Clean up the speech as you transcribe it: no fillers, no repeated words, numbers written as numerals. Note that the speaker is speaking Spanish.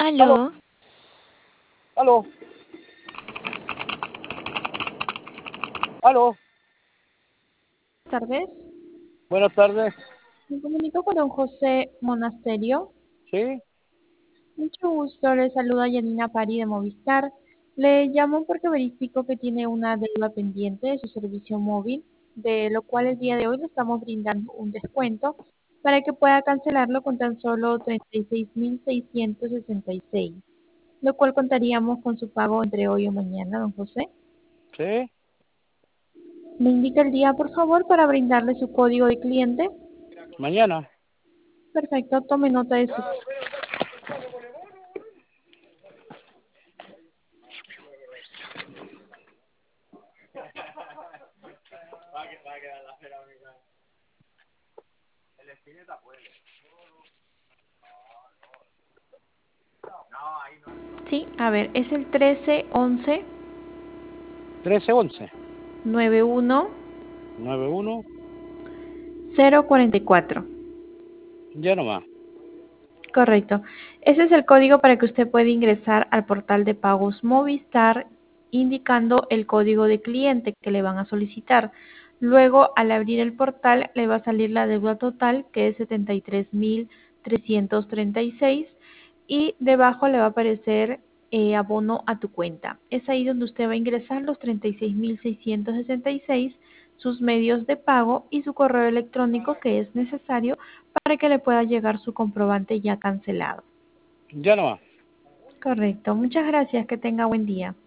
Aló, Aló, aló, aló. buenas tardes. Buenas tardes. Me comunico con don José Monasterio. Sí, Mucho gusto, le saluda Yanina Pari de Movistar. Le llamo porque verifico que tiene una deuda pendiente de su servicio móvil, de lo cual el día de hoy le estamos brindando un descuento para que pueda cancelarlo con tan solo 36.666, lo cual contaríamos con su pago entre hoy o mañana, don José. sí. ¿Me indica el día, por favor, para brindarle su código de cliente? Mañana. Perfecto, tome nota de su... Sí, a ver, es el 1311 1311. 91 91. 044. Ya nomás. Correcto. Ese es el código para que usted pueda ingresar al portal de pagos Movistar indicando el código de cliente que le van a solicitar. Luego, al abrir el portal, le va a salir la deuda total, que es 73.336, y debajo le va a aparecer abono a tu cuenta. Es ahí donde usted va a ingresar los 36.666, sus medios de pago y su correo electrónico que es necesario para que le pueda llegar su comprobante ya cancelado. Ya nomás. Correcto. Muchas gracias. Que tenga buen día.